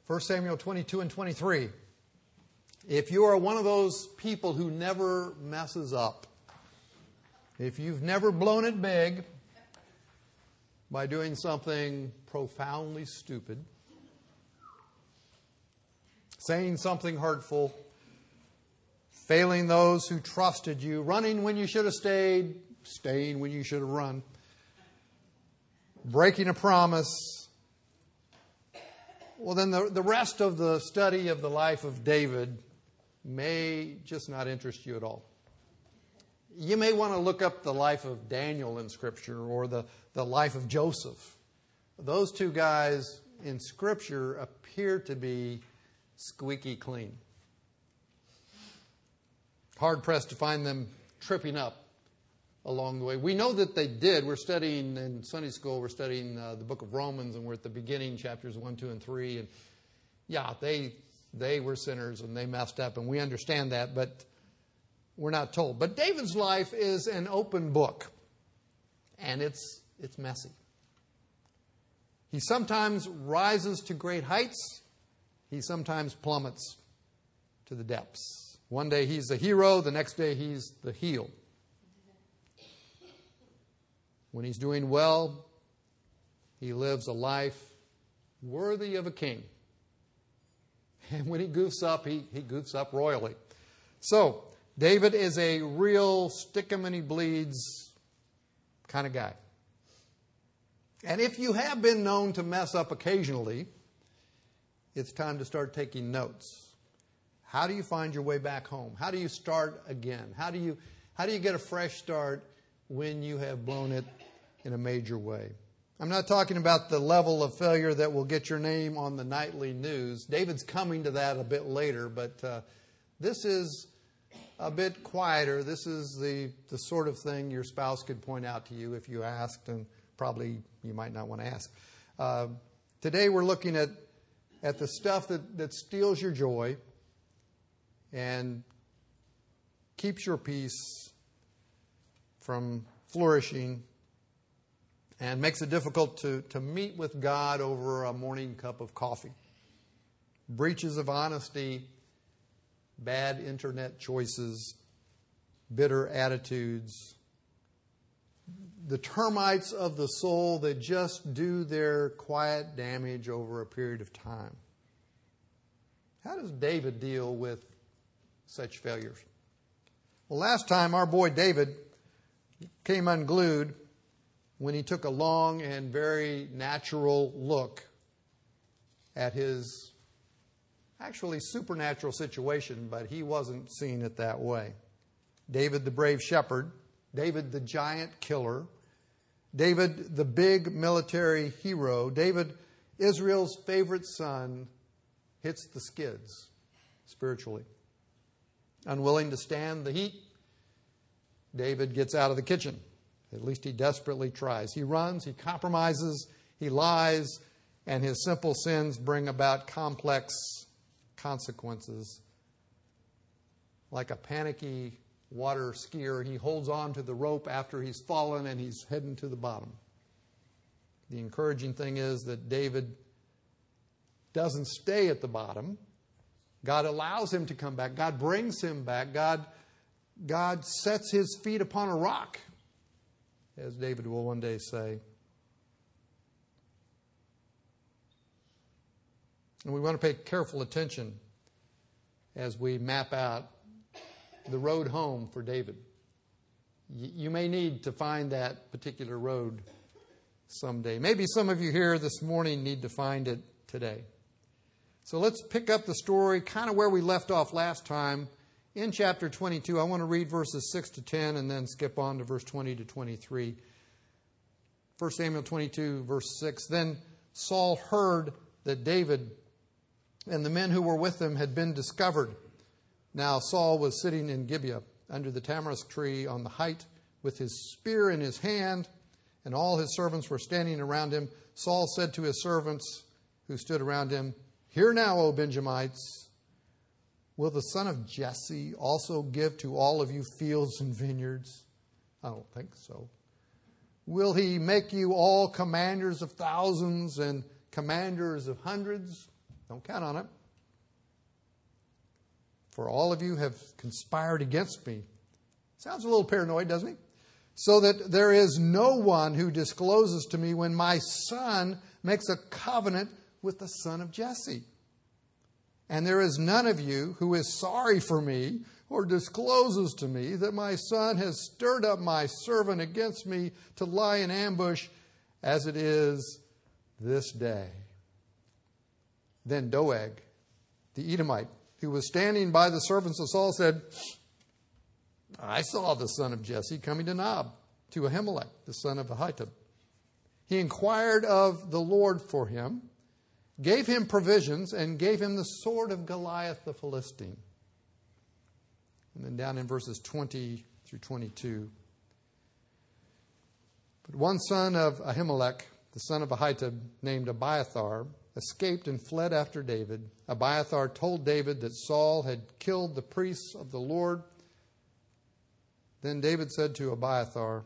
1 Samuel 22 and 23. If you are one of those people who never messes up, if you've never blown it big by doing something profoundly stupid, saying something hurtful, failing those who trusted you, running when you should have stayed, staying when you should have run, breaking a promise, well, then the rest of the study of the life of David may just not interest you at all. You may want to look up the life of Daniel in Scripture or the life of Joseph. Those two guys in Scripture appear to be squeaky clean. Hard-pressed to find them tripping up along the way. We know that they did. We're studying in Sunday school, we're studying the book of Romans, and we're at the beginning, chapters 1, 2, and 3. And yeah, they were sinners and they messed up, and we understand that, but we're not told. But David's life is an open book, and it's messy. He sometimes rises to great heights. He sometimes plummets to the depths. One day he's the hero, the next day he's the heel. When he's doing well, he lives a life worthy of a king. And when he goofs up, he goofs up royally. So, David is a real stick-em-and-he-bleeds kind of guy. And if you have been known to mess up occasionally, it's time to start taking notes. How do you find your way back home? How do you start again? How do you get a fresh start when you have blown it in a major way? I'm not talking about the level of failure that will get your name on the nightly news. David's coming to that a bit later, but this is a bit quieter. This is the sort of thing your spouse could point out to you if you asked, and probably you might not want to ask. Today we're looking at the stuff that steals your joy and keeps your peace from flourishing and makes it difficult to meet with God over a morning cup of coffee. Breaches of honesty, bad internet choices, bitter attitudes, the termites of the soul that just do their quiet damage over a period of time. How does David deal with such failures? Well, last time our boy David came unglued when he took a long and very natural look at his actually supernatural situation, but he wasn't seeing it that way. David the brave shepherd, David the giant killer, David the big military hero, David, Israel's favorite son, hits the skids spiritually. Unwilling to stand the heat, David gets out of the kitchen. At least he desperately tries. He runs, he compromises, he lies, and his simple sins bring about complex consequences. Like a panicky water skier, he holds on to the rope after he's fallen and he's heading to the bottom. The encouraging thing is that David doesn't stay at the bottom. God allows him to come back. God brings him back. God sets his feet upon a rock, as David will one day say. And we want to pay careful attention as we map out the road home for David. You may need to find that particular road someday. Maybe some of you here this morning need to find it today. So let's pick up the story kind of where we left off last time in chapter 22. I want to read verses 6 to 10 and then skip on to verse 20 to 23. 1 Samuel 22, verse 6. Then Saul heard that David and the men who were with him had been discovered. Now Saul was sitting in Gibeah under the tamarisk tree on the height with his spear in his hand, and all his servants were standing around him. Saul said to his servants who stood around him, "Hear now, O Benjamites, will the son of Jesse also give to all of you fields and vineyards?" I don't think so. "Will he make you all commanders of thousands and commanders of hundreds?" Don't count on it. For all of you have conspired against me. Sounds a little paranoid, doesn't he? So that there is no one who discloses to me when my son makes a covenant with the son of Jesse. And there is none of you who is sorry for me or discloses to me that my son has stirred up my servant against me to lie in ambush as it is this day. Then Doeg, the Edomite, who was standing by the servants of Saul, said, I saw the son of Jesse coming to Nob, to Ahimelech, the son of Ahitub. He inquired of the Lord for him, gave him provisions, and gave him the sword of Goliath the Philistine. And then down in verses 20 through 22. But one son of Ahimelech, the son of Ahitub, named Abiathar, escaped and fled after David. Abiathar told David that Saul had killed the priests of the Lord. Then David said to Abiathar,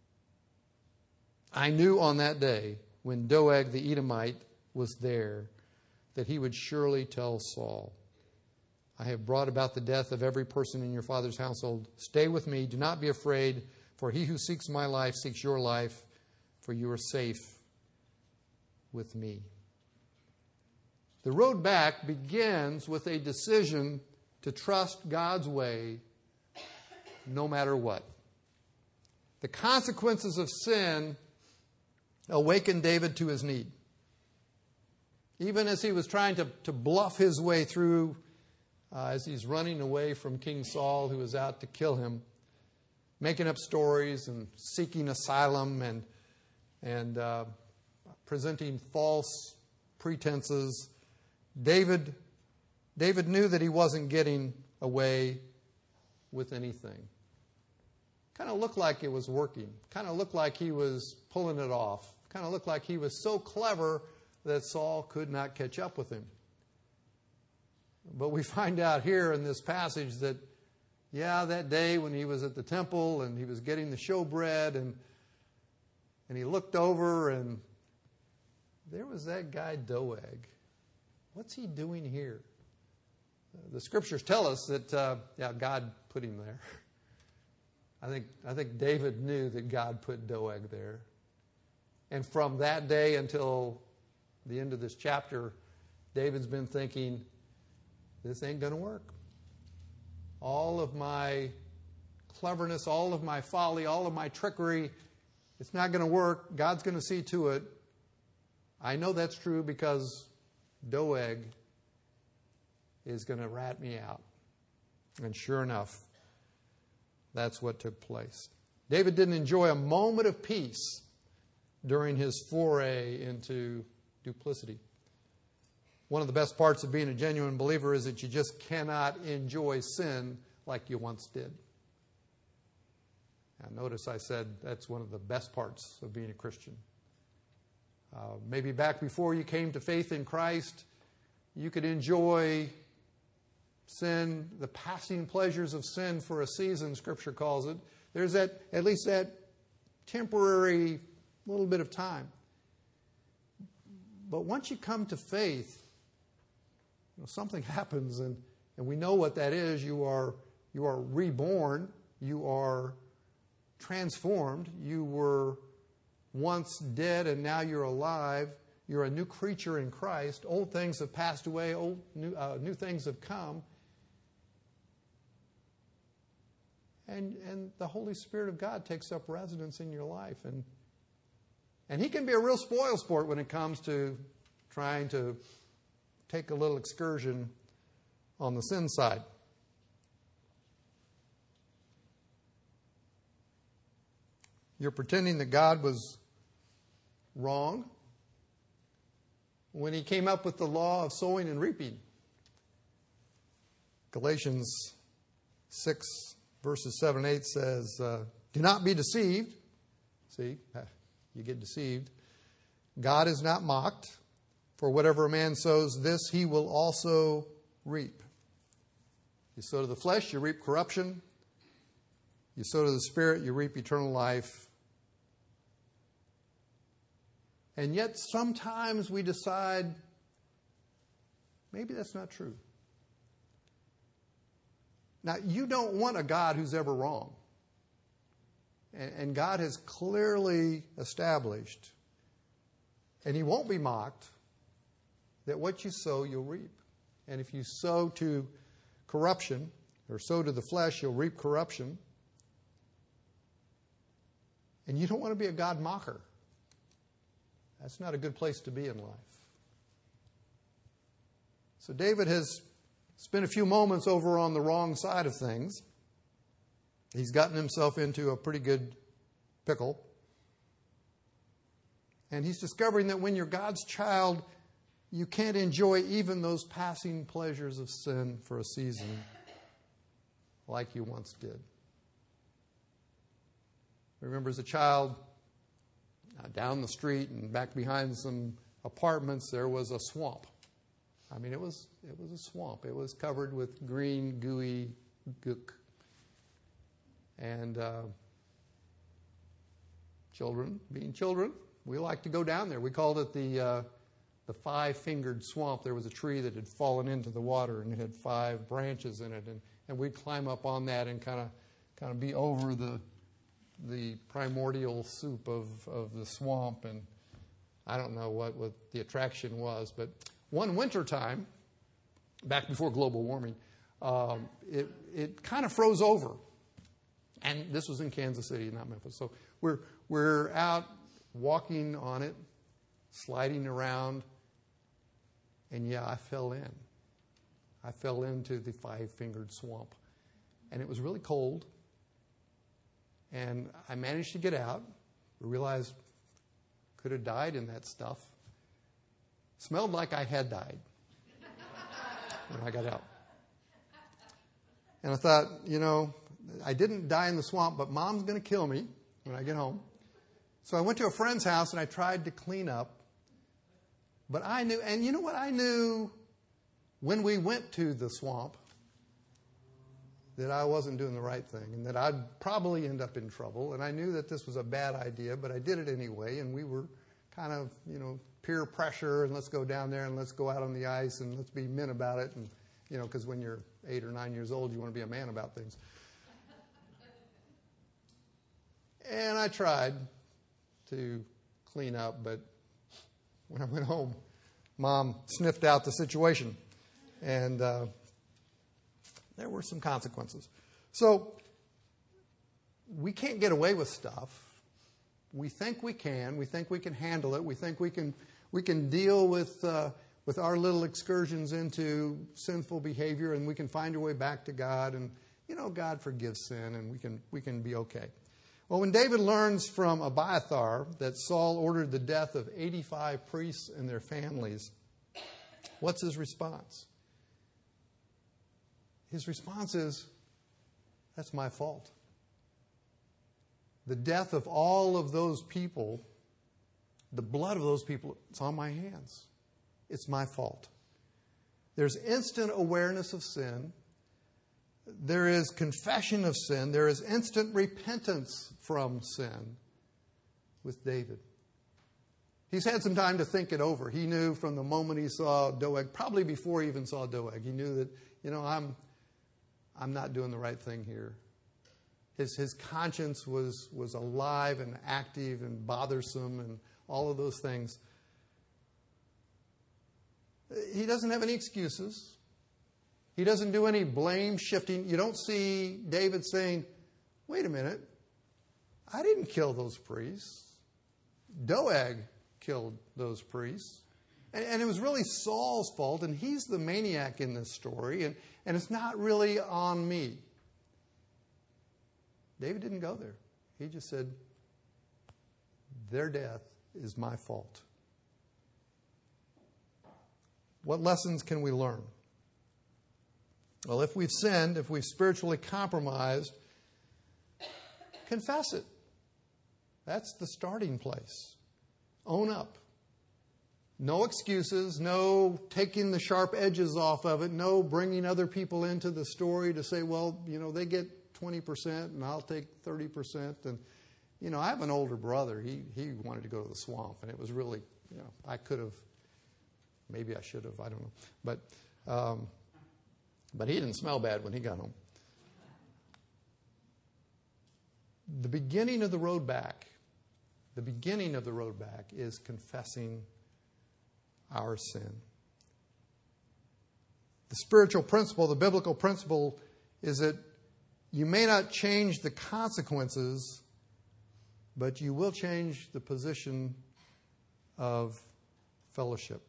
I knew on that day when Doeg the Edomite was there that he would surely tell Saul, I have brought about the death of every person in your father's household. Stay with me. Do not be afraid, for he who seeks my life seeks your life, for you are safe with me. The road back begins with a decision to trust God's way no matter what. The consequences of sin awakened David to his need. Even as he was trying to bluff his way through, as he's running away from King Saul, who was out to kill him, making up stories and seeking asylum and presenting false pretenses, David knew that he wasn't getting away with anything. Kind of looked like it was working. Kind of looked like he was pulling it off. Kind of looked like he was so clever that Saul could not catch up with him. But we find out here in this passage that, that day when he was at the temple and he was getting the showbread and he looked over and there was that guy Doeg. What's he doing here? The scriptures tell us that God put him there. I think David knew that God put Doeg there. And from that day until the end of this chapter, David's been thinking, this ain't going to work. All of my cleverness, all of my folly, all of my trickery, it's not going to work. God's going to see to it. I know that's true because Doeg is going to rat me out. And sure enough, that's what took place. David didn't enjoy a moment of peace during his foray into duplicity. One of the best parts of being a genuine believer is that you just cannot enjoy sin like you once did. Now, notice I said that's one of the best parts of being a Christian. Maybe back before you came to faith in Christ, you could enjoy sin, the passing pleasures of sin for a season, Scripture calls it. There's at least that temporary little bit of time. But once you come to faith, something happens, and we know what that is. You are reborn. You are transformed. You were once dead, and now you're alive. You're a new creature in Christ. Old things have passed away. New things have come. And the Holy Spirit of God takes up residence in your life. And He can be a real spoil sport when it comes to trying to take a little excursion on the sin side. You're pretending that God was wrong when He came up with the law of sowing and reaping. Galatians 6, verses 7 and 8 says, do not be deceived. See, you get deceived. God is not mocked. For whatever a man sows, this he will also reap. You sow to the flesh, you reap corruption. You sow to the Spirit, you reap eternal life. And yet sometimes we decide maybe that's not true. Now, you don't want a God who's ever wrong. And God has clearly established, and he won't be mocked, that what you sow, you'll reap. And if you sow to corruption, or sow to the flesh, you'll reap corruption. And you don't want to be a God mocker. That's not a good place to be in life. So David has spent a few moments over on the wrong side of things. He's gotten himself into a pretty good pickle. And he's discovering that when you're God's child, you can't enjoy even those passing pleasures of sin for a season like you once did. I remember as a child, down the street and back behind some apartments, there was a swamp. I mean, it was a swamp. It was covered with green, gooey gook. And children, being children, we liked to go down there. We called it the five-fingered swamp. There was a tree that had fallen into the water, and it had 5 branches in it. And we'd climb up on that and kind of be over the primordial soup of the swamp. And I don't know what the attraction was, but one winter time, back before global warming, it kind of froze over. And this was in Kansas City, not Memphis. So we're out walking on it, sliding around, and yeah, I fell in. I fell into the 5-fingered swamp. And it was really cold. And I managed to get out. I realized I could have died in that stuff. Smelled like I had died when I got out. And I thought, I didn't die in the swamp, but Mom's going to kill me when I get home. So I went to a friend's house and I tried to clean up. But I knew, and you know what? I knew when we went to the swamp that I wasn't doing the right thing and that I'd probably end up in trouble. And I knew that this was a bad idea, but I did it anyway. And we were kind of, peer pressure, and let's go down there and let's go out on the ice and let's be men about it. And, because when you're 8 or 9 years old, you want to be a man about things. And I tried to clean up, but when I went home, Mom sniffed out the situation. And there were some consequences. So we can't get away with stuff. We think we can. We think we can handle it. We think we can deal with our little excursions into sinful behavior, and we can find our way back to God. And God forgives sin, and we can be okay. Well, when David learns from Abiathar that Saul ordered the death of 85 priests and their families, what's his response? His response is, that's my fault. The death of all of those people, the blood of those people, it's on my hands. It's my fault. There's instant awareness of sin. There is confession of sin. There is instant repentance from sin with David. He's had some time to think it over. He knew from the moment he saw Doeg, probably before he even saw Doeg, he knew that, I'm not doing the right thing here. His conscience was alive and active and bothersome and all of those things. He doesn't have any excuses. He doesn't do any blame shifting. You don't see David saying, wait a minute, I didn't kill those priests. Doeg killed those priests. And it was really Saul's fault, and he's the maniac in this story, and it's not really on me. David didn't go there. He just said, their death is my fault. What lessons can we learn? Well, if we've sinned, if we've spiritually compromised, confess it. That's the starting place. Own up. No excuses, no taking the sharp edges off of it, no bringing other people into the story to say, well, they get 20% and I'll take 30%. And, I have an older brother. He wanted to go to the swamp, and it was really, I could have Maybe I should have. I don't know. But he didn't smell bad when he got home. The beginning of the road back is confessing our sin. The spiritual principle, the biblical principle, is that you may not change the consequences, but you will change the position of fellowship.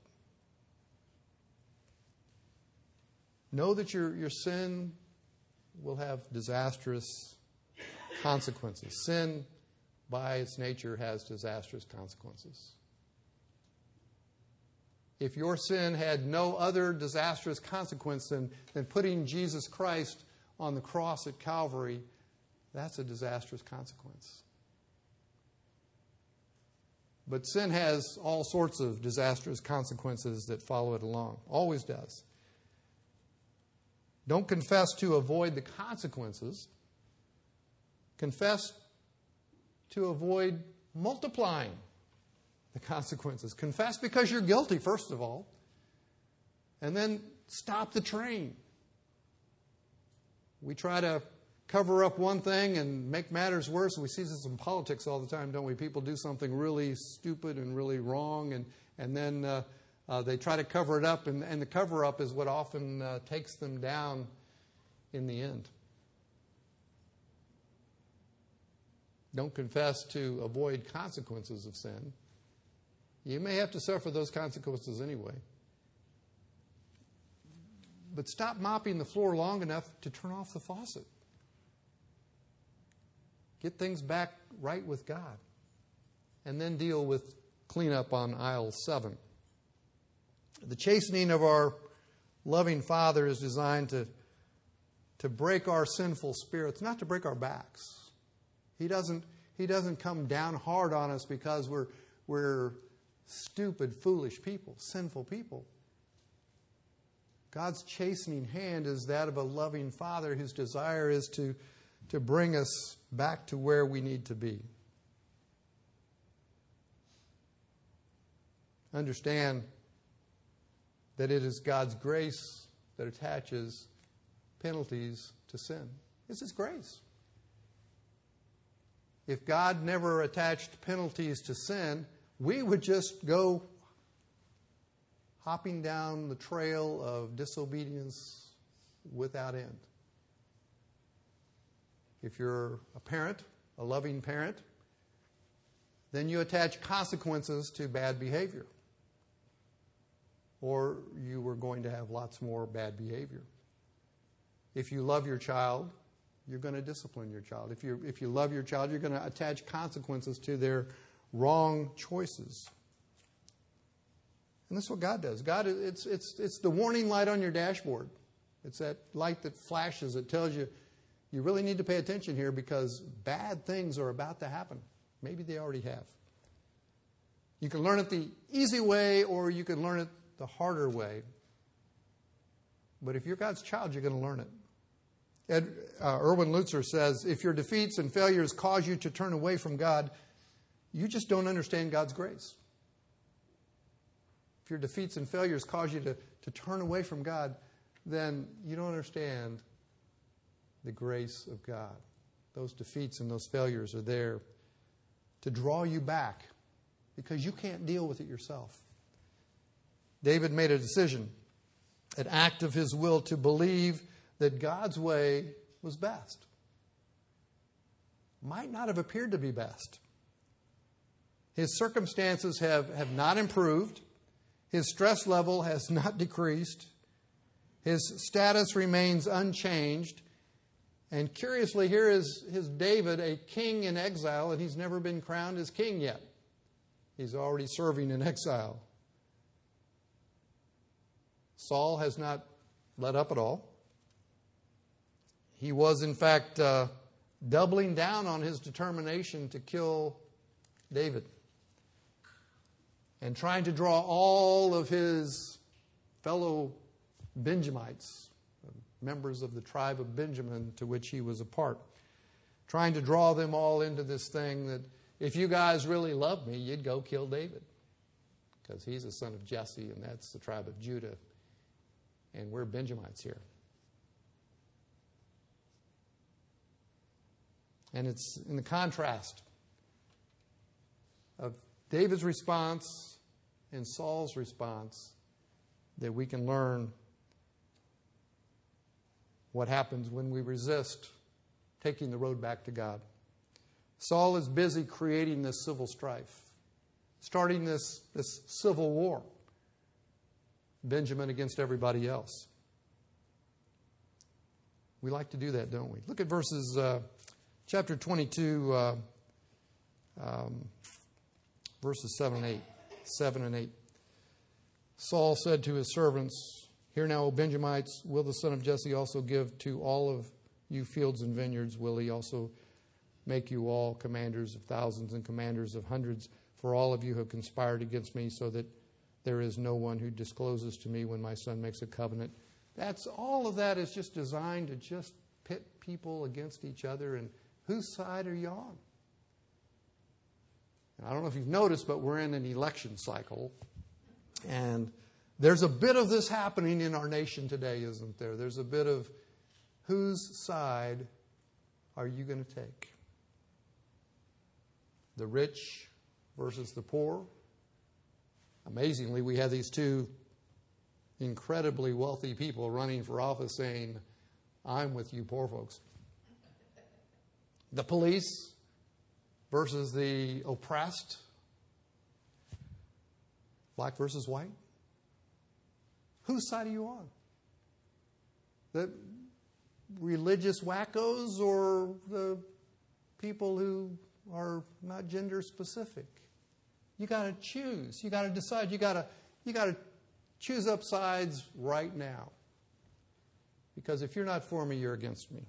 Know that your sin will have disastrous consequences. Sin, by its nature, has disastrous consequences. If your sin had no other disastrous consequence than putting Jesus Christ on the cross at Calvary, that's a disastrous consequence. But sin has all sorts of disastrous consequences that follow it along. Always does. Don't confess to avoid the consequences. Confess to avoid multiplying the consequences. Confess because you're guilty, first of all. And then stop the train. We try to cover up one thing and make matters worse. We see this in politics all the time, don't we? People do something really stupid and really wrong, and then they try to cover it up, and the cover-up is what often takes them down in the end. Don't confess to avoid consequences of sin. You may have to suffer those consequences anyway. But stop mopping the floor long enough to turn off the faucet. Get things back right with God. And then deal with cleanup on aisle 7. The chastening of our loving Father is designed to break our sinful spirits, not to break our backs. He doesn't come down hard on us because we're stupid, foolish people, sinful people. God's chastening hand is that of a loving Father whose desire is to bring us back to where we need to be. Understand that it is God's grace that attaches penalties to sin. It's His grace. If God never attached penalties to sin, we would just go hopping down the trail of disobedience without end. If you're a parent, a loving parent, then you attach consequences to bad behavior. Or you were going to have lots more bad behavior. If you love your child, you're going to discipline your child. If you love your child, you're going to attach consequences to their wrong choices. And that's what God does. God, it's the warning light on your dashboard. It's that light that flashes that tells you really need to pay attention here because bad things are about to happen. Maybe they already have. You can learn it the easy way or you can learn it the harder way. But if you're God's child, you're going to learn it. Erwin Lutzer says, if your defeats and failures cause you to turn away from God, you just don't understand God's grace. If your defeats and failures cause you to turn away from God, then you don't understand the grace of God. Those defeats and those failures are there to draw you back because you can't deal with it yourself. David made a decision, an act of his will to believe that God's way was best. Might not have appeared to be best. His circumstances have not improved. His stress level has not decreased. His status remains unchanged. And curiously, here is David, a king in exile, and he's never been crowned as king yet. He's already serving in exile. Saul has not let up at all. He was, in fact, doubling down on his determination to kill David and trying to draw all of his fellow Benjamites, members of the tribe of Benjamin to which he was a part, trying to draw them all into this thing that if you guys really loved me, you'd go kill David. because he's a son of Jesse, and that's the tribe of Judah, and we're Benjamites here. And it's in the contrast of David's response and Saul's response that we can learn what happens when we resist taking the road back to God. Saul is busy creating this civil strife, starting this civil war. Benjamin against everybody else. We like to do that, don't we? Look at verses, chapter 22, verses 7 and 8. Saul said to his servants, "Hear now, O Benjamites, will the son of Jesse also give to all of you fields and vineyards? Will he also make you all commanders of thousands and commanders of hundreds? For all of you have conspired against me, so that there is no one who discloses to me when my son makes a covenant." All of that is just designed to just pit people against each other. And whose side are you on? And I don't know if you've noticed, but we're in an election cycle. And there's a bit of this happening in our nation today, isn't there? There's a bit of whose side are you going to take? The rich versus the poor. Amazingly, we have these two incredibly wealthy people running for office saying, "I'm with you poor folks." The police versus the oppressed. Black versus white. Whose side are you on? The religious wackos or the people who are not gender specific? You got to choose. You got to decide. You got to choose up sides right now. Because if you're not for me, you're against me.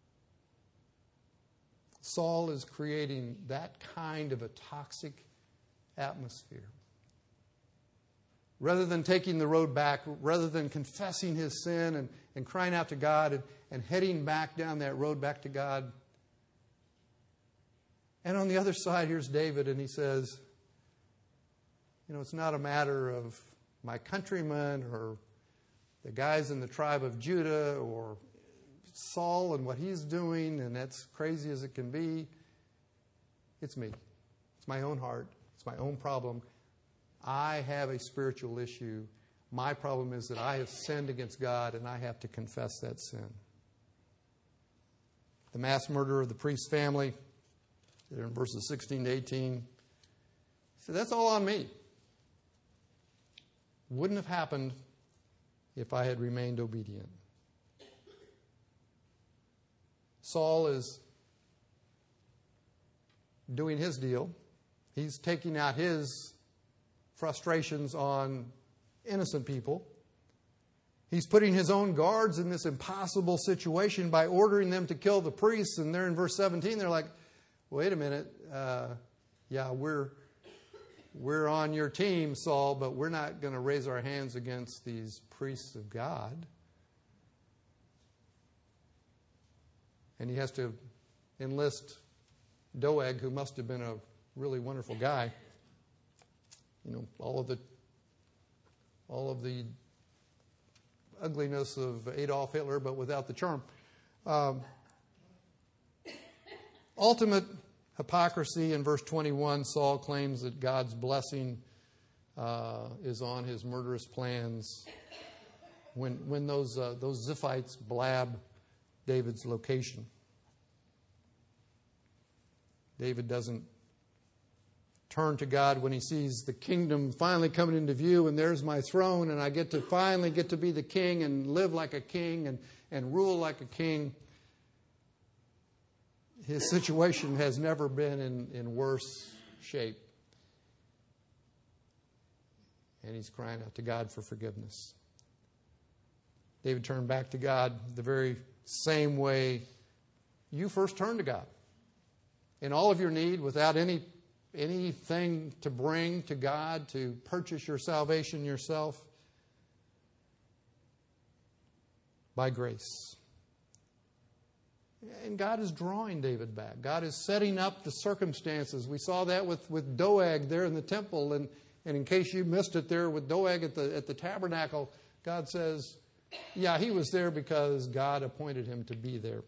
Saul is creating that kind of a toxic atmosphere. Rather than taking the road back, rather than confessing his sin and crying out to God and heading back down that road back to God. And on the other side, here's David, and he says, it's not a matter of my countrymen or the guys in the tribe of Judah or Saul and what he's doing, and that's crazy as it can be. It's me. It's my own heart. It's my own problem. I have a spiritual issue. My problem is that I have sinned against God, and I have to confess that sin. The mass murder of the priest's family, in verses 16 to 18, so that's all on me. Wouldn't have happened if I had remained obedient. Saul is doing his deal. He's taking out his frustrations on innocent people. He's putting his own guards in this impossible situation by ordering them to kill the priests. And they're in verse 17, they're like, wait a minute, we're on your team, Saul, but we're not going to raise our hands against these priests of God. And he has to enlist Doeg, who must have been a really wonderful guy. All of the ugliness of Adolf Hitler, but without the charm. Ultimate hypocrisy in verse 21, Saul claims that God's blessing is on his murderous plans. When those Ziphites blab David's location, David doesn't turn to God when he sees the kingdom finally coming into view, and there's my throne, and I finally get to be the king and live like a king and rule like a king. His situation has never been in worse shape. And he's crying out to God for forgiveness. David turned back to God the very same way you first turned to God. In all of your need, without anything to bring to God to purchase your salvation yourself, by grace. And God is drawing David back. God is setting up the circumstances. We saw that with Doeg there in the temple, and And in case you missed it there with Doeg at the tabernacle, God says, yeah, he was there because God appointed him to be there.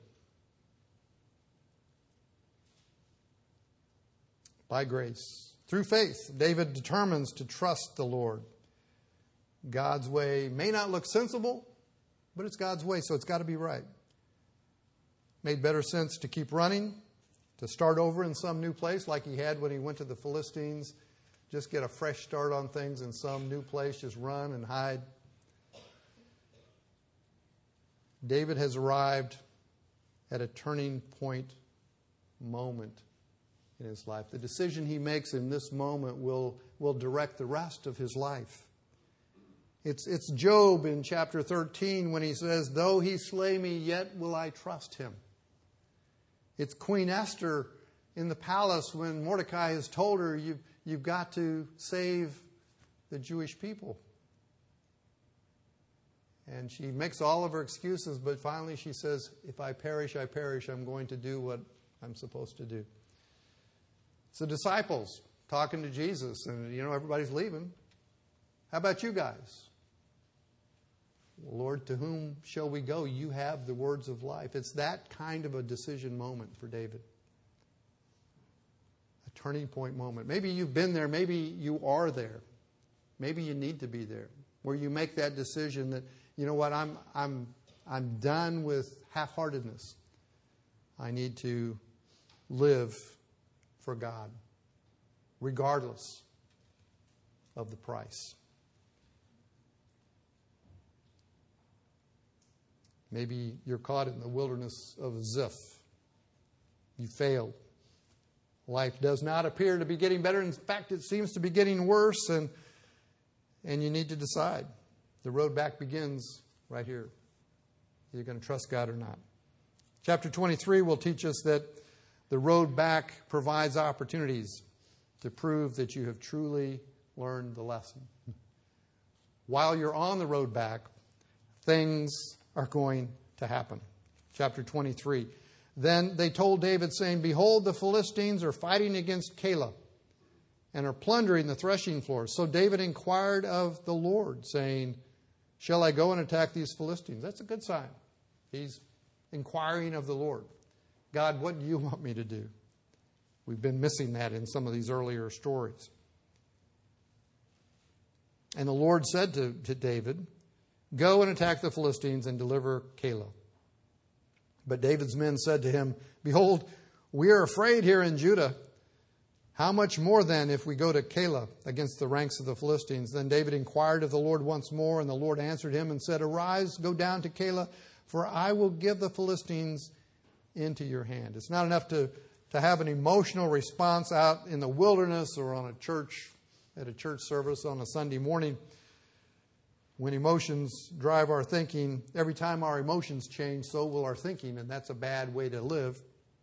By grace. Through faith, David determines to trust the Lord. God's way may not look sensible, but it's God's way, so it's got to be right. Made better sense to keep running, to start over in some new place like he had when he went to the Philistines. Just get a fresh start on things in some new place, just run and hide. David has arrived at a turning point moment in his life. The decision he makes in this moment will direct the rest of his life. It's Job in chapter 13 when he says, though he slay me, yet will I trust him. It's Queen Esther in the palace when Mordecai has told her, you've got to save the Jewish people. And she makes all of her excuses, but finally she says, if I perish, I perish. I'm going to do what I'm supposed to do. It's the disciples talking to Jesus, and everybody's leaving. How about you guys? Lord, to whom shall we go? You have the words of life. It's that kind of a decision moment for David. A turning point moment. Maybe you've been there. Maybe you are there. Maybe you need to be there. Where you make that decision that, you know what, I'm done with half-heartedness. I need to live for God, regardless of the price. Maybe you're caught in the wilderness of Ziph. You failed. Life does not appear to be getting better. In fact, it seems to be getting worse, and you need to decide. The road back begins right here. You're going to trust God or not. Chapter 23 will teach us that the road back provides opportunities to prove that you have truly learned the lesson. While you're on the road back, things are going to happen. Chapter 23. Then they told David, saying, behold, the Philistines are fighting against Keilah and are plundering the threshing floors. So David inquired of the Lord, saying, shall I go and attack these Philistines? That's a good sign. He's inquiring of the Lord. God, what do you want me to do? We've been missing that in some of these earlier stories. And the Lord said to David, go and attack the Philistines and deliver Keilah. But David's men said to him, behold, we are afraid here in Judah. How much more then if we go to Keilah against the ranks of the Philistines? Then David inquired of the Lord once more, and the Lord answered him and said, arise, go down to Keilah, for I will give the Philistines into your hand. It's not enough to have an emotional response out in the wilderness or at a church service on a Sunday morning. When emotions drive our thinking, every time our emotions change, so will our thinking, and that's a bad way to live.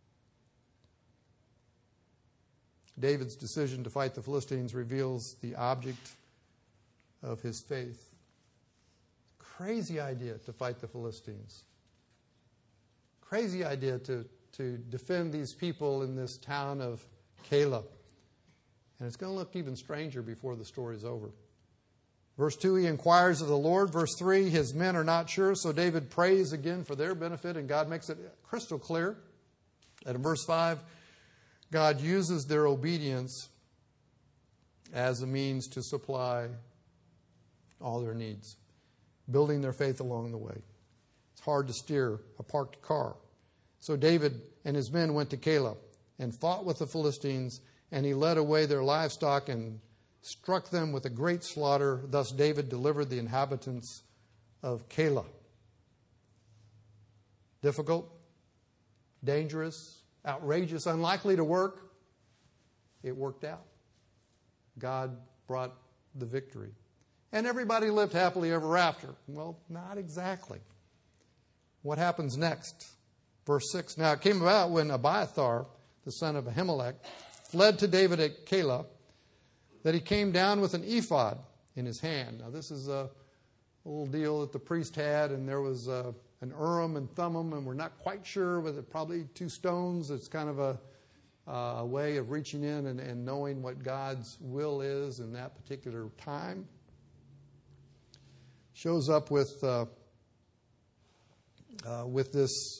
David's decision to fight the Philistines reveals the object of his faith. Crazy idea to fight the Philistines. Crazy idea to defend these people in this town of Keilah. And it's going to look even stranger before the story's over. Verse 2, he inquires of the Lord. Verse 3, his men are not sure, so David prays again for their benefit, and God makes it crystal clear. And in verse 5, God uses their obedience as a means to supply all their needs, building their faith along the way. It's hard to steer a parked car. So David and his men went to Keilah and fought with the Philistines, and he led away their livestock and struck them with a great slaughter. Thus David delivered the inhabitants of Keilah. Difficult, dangerous, outrageous, unlikely to work. It worked out. God brought the victory. And everybody lived happily ever after. Well, not exactly. What happens next? Verse 6, now it came about when Abiathar, the son of Ahimelech, fled to David at Keilah, that he came down with an ephod in his hand. Now this is a little deal that the priest had, and there was an Urim and Thummim, and we're not quite sure whether probably two stones. It's kind of a way of reaching in and knowing what God's will is in that particular time. Shows up with this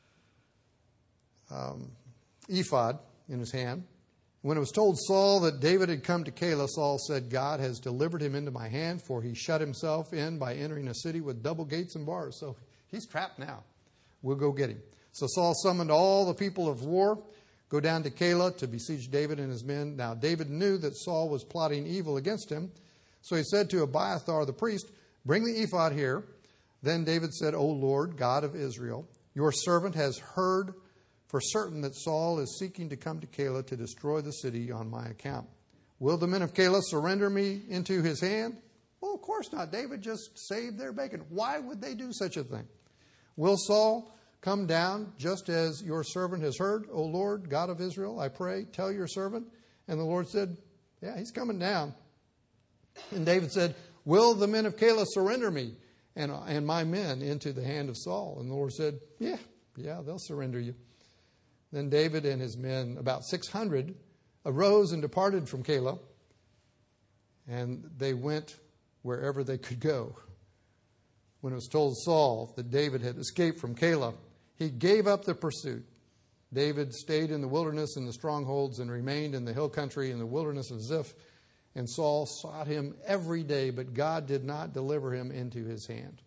ephod in his hand. When it was told Saul that David had come to Keilah, Saul said, God has delivered him into my hand, for he shut himself in by entering a city with double gates and bars. So he's trapped now. We'll go get him. So Saul summoned all the people of war, go down to Keilah to besiege David and his men. Now David knew that Saul was plotting evil against him. So he said to Abiathar the priest, bring the ephod here. Then David said, O Lord, God of Israel, your servant has heard for certain that Saul is seeking to come to Keilah to destroy the city on my account. Will the men of Keilah surrender me into his hand? Well, of course not. David just saved their bacon. Why would they do such a thing? Will Saul come down just as your servant has heard? O Lord, God of Israel, I pray, tell your servant. And the Lord said, yeah, he's coming down. And David said, will the men of Keilah surrender me and my men into the hand of Saul? And the Lord said, yeah, they'll surrender you. Then David and his men, about 600, arose and departed from Keilah, and they went wherever they could go. When it was told Saul that David had escaped from Keilah, he gave up the pursuit. David stayed in the wilderness in the strongholds and remained in the hill country in the wilderness of Ziph. And Saul sought him every day, but God did not deliver him into his hand.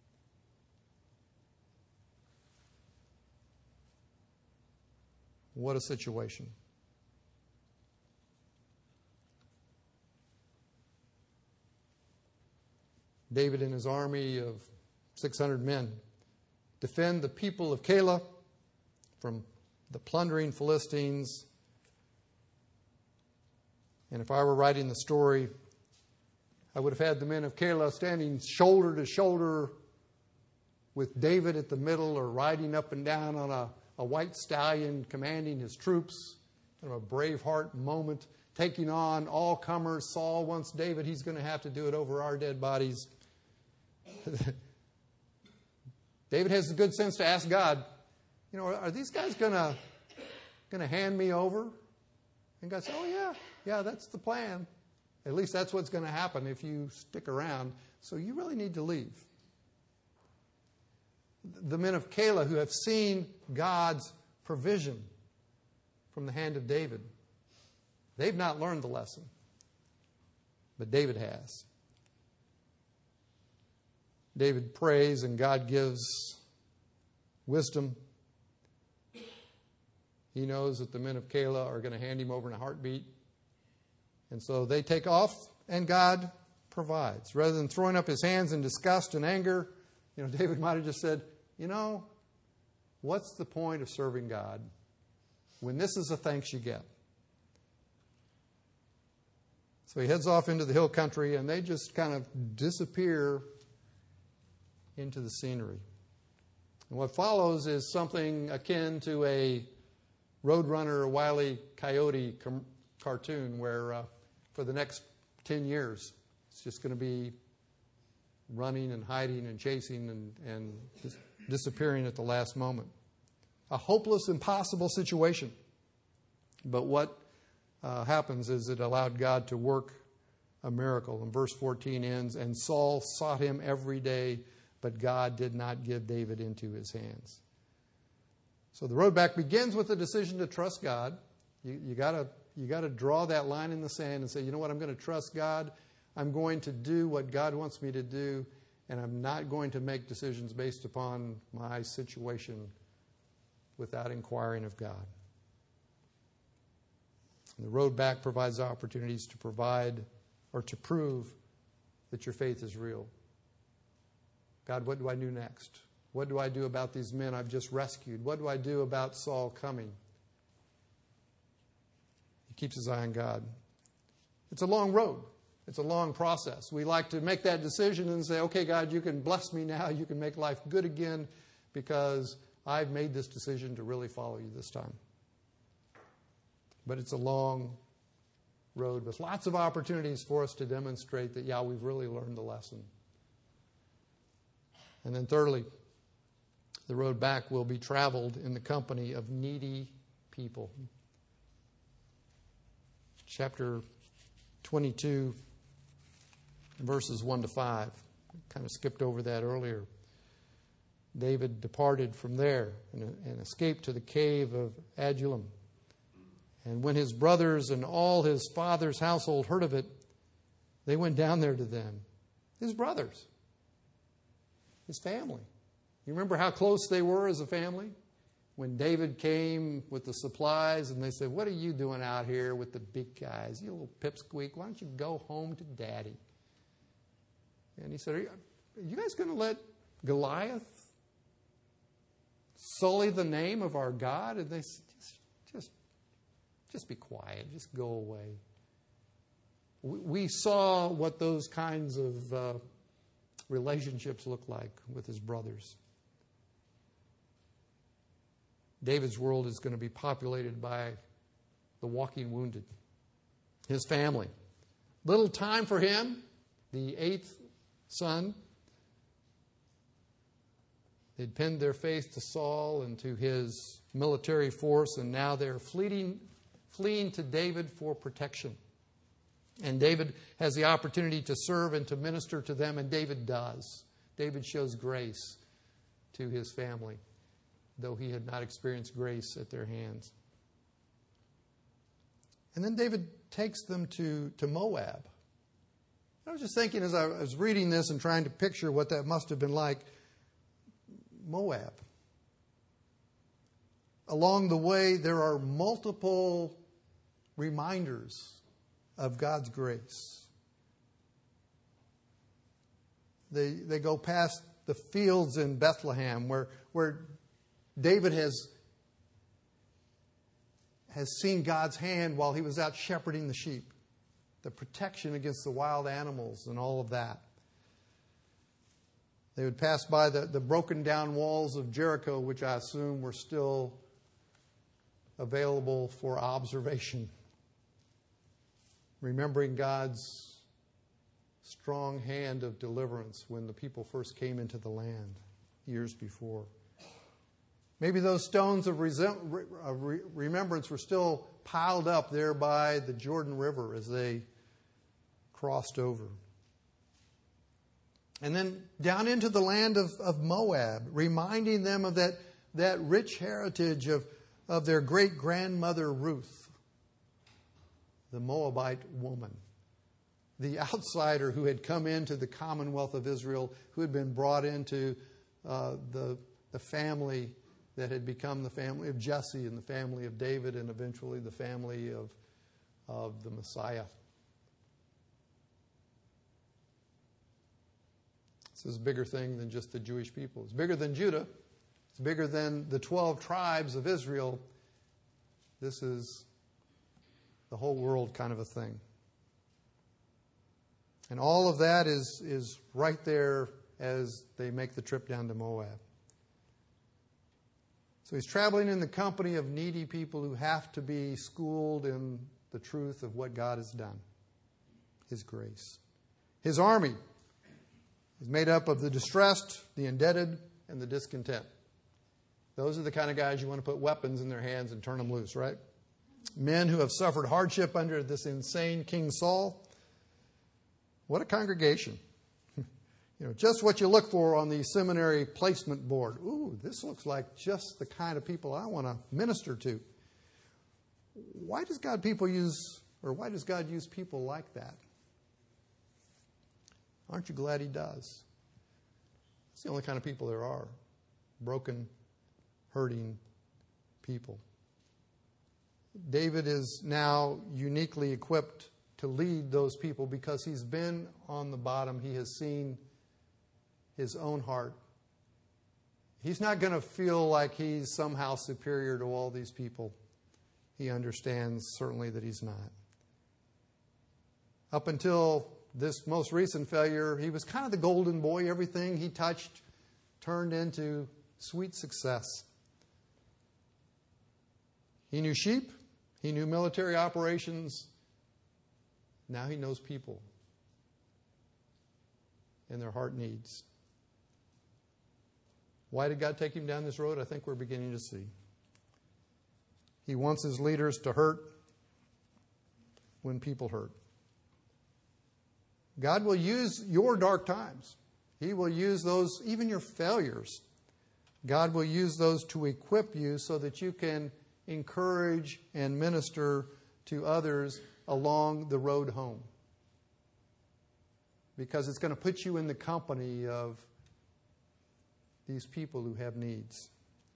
What a situation. David and his army of 600 men defend the people of Keilah from the plundering Philistines. And if I were writing the story, I would have had the men of Keilah standing shoulder to shoulder with David at the middle, or riding up and down on a white stallion commanding his troops. Kind of a Braveheart moment, taking on all comers. Saul wants David. He's going to have to do it over our dead bodies. David has the good sense to ask God, are these guys going to hand me over? And God said, oh yeah, that's the plan. At least that's what's going to happen if you stick around. So you really need to leave. The men of Keilah who have seen God's provision from the hand of David, they've not learned the lesson, but David has. David prays and God gives wisdom. He knows that the men of Keilah are going to hand him over in a heartbeat. And so they take off and God provides. Rather than throwing up his hands in disgust and anger, David might have just said, what's the point of serving God when this is the thanks you get? So he heads off into the hill country and they just kind of disappear into the scenery. And what follows is something akin to a Roadrunner or Wile E. Coyote cartoon where for the next 10 years it's just going to be running and hiding and chasing and just disappearing at the last moment. A hopeless, impossible situation. But what happens is it allowed God to work a miracle. And verse 14 ends, and Saul sought him every day, but God did not give David into his hands. So the road back begins with the decision to trust God. You got to draw that line in the sand and say, you know what, I'm going to trust God. I'm going to do what God wants me to do, and I'm not going to make decisions based upon my situation without inquiring of God. And the road back provides opportunities to provide or to prove that your faith is real. God, what do I do next? What do I do about these men I've just rescued? What do I do about Saul coming? He keeps his eye on God. It's a long road. It's a long process. We like to make that decision and say, okay, God, you can bless me now. You can make life good again because I've made this decision to really follow you this time. But it's a long road with lots of opportunities for us to demonstrate that, yeah, we've really learned the lesson. And then thirdly, the road back will be traveled in the company of needy people. chapter 22, verses 1 to 5. Kind of skipped over that earlier. David departed from there and escaped to the cave of Adullam. And when his brothers and all his father's household heard of it, they went down there to them. His brothers. His family. You remember how close they were as a family? When David came with the supplies and they said, "What are you doing out here with the big guys? You little pipsqueak. Why don't you go home to Daddy?" And he said, "Are you guys going to let Goliath sully the name of our God?" And they said, just be quiet. Just go away. We saw what those kinds of relationships look like with his brothers. David's world is going to be populated by the walking wounded. His family. Little time for him, the 8th son. They'd pinned their faith to Saul and to his military force, and now they're fleeing to David for protection. And David has the opportunity to serve and to minister to them, and David does. David shows grace to his family, though he had not experienced grace at their hands. And then David takes them to Moab. I was just thinking as I was reading this and trying to picture what that must have been like. Moab. Along the way, there are multiple reminders of God's grace. They go past the fields in Bethlehem where David has seen God's hand while he was out shepherding the sheep. The protection against the wild animals and all of that. They would pass by the broken down walls of Jericho, which I assume were still available for observation. Remembering God's strong hand of deliverance when the people first came into the land years before. Maybe those stones of remembrance were still piled up there by the Jordan River as they crossed over. And then down into the land of Moab, reminding them of that rich heritage of their great-grandmother Ruth, the Moabite woman, the outsider who had come into the Commonwealth of Israel, who had been brought into the family that had become the family of Jesse and the family of David and eventually the family of the Messiah. This is a bigger thing than just the Jewish people. It's bigger than Judah. It's bigger than the 12 tribes of Israel. This is the whole world kind of a thing. And all of that is right there as they make the trip down to Moab. So he's traveling in the company of needy people who have to be schooled in the truth of what God has done. His grace. His army is made up of the distressed, the indebted, and the discontent. Those are the kind of guys you want to put weapons in their hands and turn them loose, right? Men who have suffered hardship under this insane King Saul. What a congregation. Just what you look for on the seminary placement board. Ooh, this looks like just the kind of people I want to minister to. Why does God use people like that? Aren't you glad He does? It's the only kind of people there are. Broken, hurting people. David is now uniquely equipped to lead those people because he's been on the bottom. He has seen his own heart. He's not going to feel like he's somehow superior to all these people. He understands certainly that he's not. Up until this most recent failure, he was kind of the golden boy. Everything he touched turned into sweet success. He knew sheep. He knew military operations. Now he knows people and their heart needs. Why did God take him down this road? I think we're beginning to see. He wants his leaders to hurt when people hurt. God will use your dark times. He will use those, even your failures. God will use those to equip you so that you can encourage and minister to others along the road home. Because it's going to put you in the company of these people who have needs.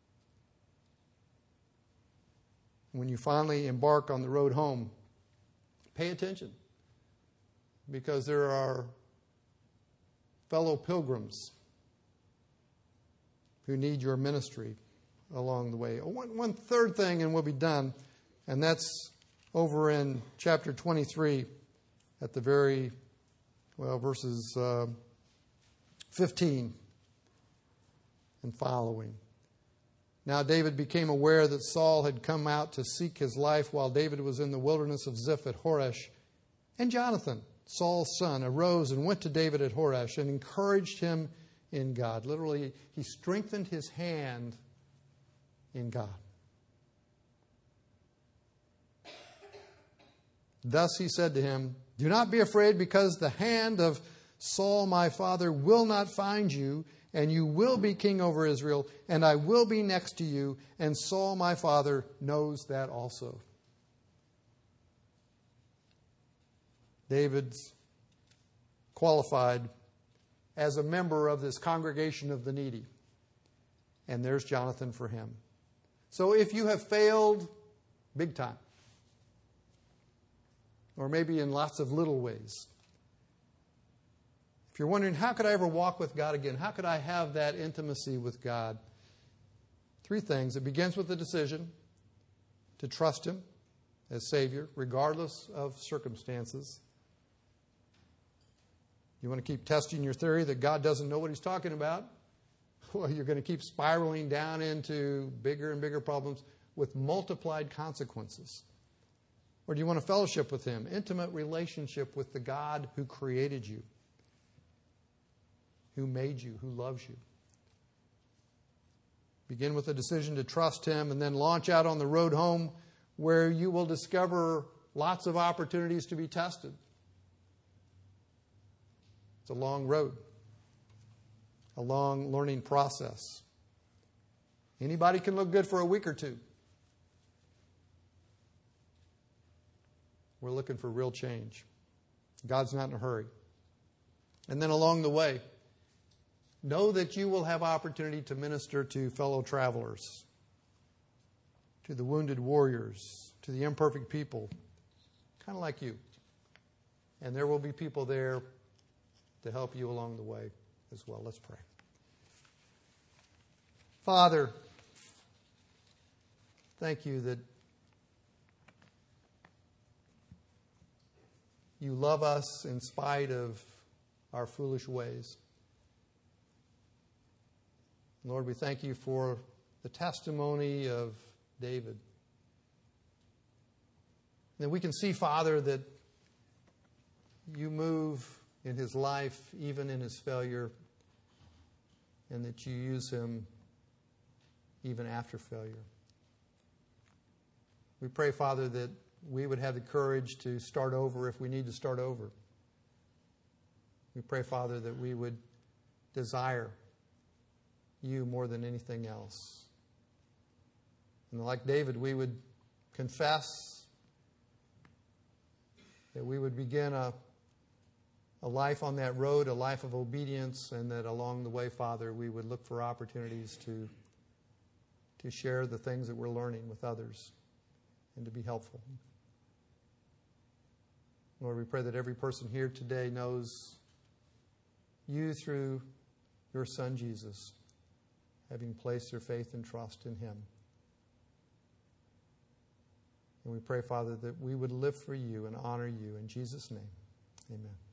When you finally embark on the road home, pay attention. Because there are fellow pilgrims who need your ministry along the way. One third thing, and we'll be done, and that's over in chapter 23 at the very, verses 15 and following. Now David became aware that Saul had come out to seek his life while David was in the wilderness of Ziph at Horesh. And Jonathan, Saul's son, arose and went to David at Horesh and encouraged him in God. Literally, he strengthened his hand in God. Thus he said to him, "Do not be afraid, because the hand of Saul my father will not find you, and you will be king over Israel, and I will be next to you, and Saul my father knows that also." David's qualified as a member of this congregation of the needy. And there's Jonathan for him. So if you have failed big time, or maybe in lots of little ways, if you're wondering, how could I ever walk with God again? How could I have that intimacy with God? Three things. It begins with the decision to trust Him as Savior, regardless of circumstances. You want to keep testing your theory that God doesn't know what He's talking about? Well, you're going to keep spiraling down into bigger and bigger problems with multiplied consequences. Or do you want a fellowship with Him, intimate relationship with the God who created you, who made you, who loves you? Begin with a decision to trust Him, and then launch out on the road home, where you will discover lots of opportunities to be tested. It's a long road, a long learning process. Anybody can look good for a week or two. We're looking for real change. God's not in a hurry. And then along the way, know that you will have opportunity to minister to fellow travelers, to the wounded warriors, to the imperfect people, kind of like you. And there will be people there to help you along the way as well. Let's pray. Father, thank you that you love us in spite of our foolish ways. Lord, we thank you for the testimony of David. That we can see, Father, that you move in his life, even in his failure, and that you use him even after failure. We pray, Father, that we would have the courage to start over if we need to start over. We pray, Father, that we would desire you more than anything else. And like David, we would confess, that we would begin a life on that road, a life of obedience, and that along the way, Father, we would look for opportunities to share the things that we're learning with others and to be helpful. Lord, we pray that every person here today knows you through your Son, Jesus, having placed their faith and trust in Him. And we pray, Father, that we would live for you and honor you. In Jesus' name, amen.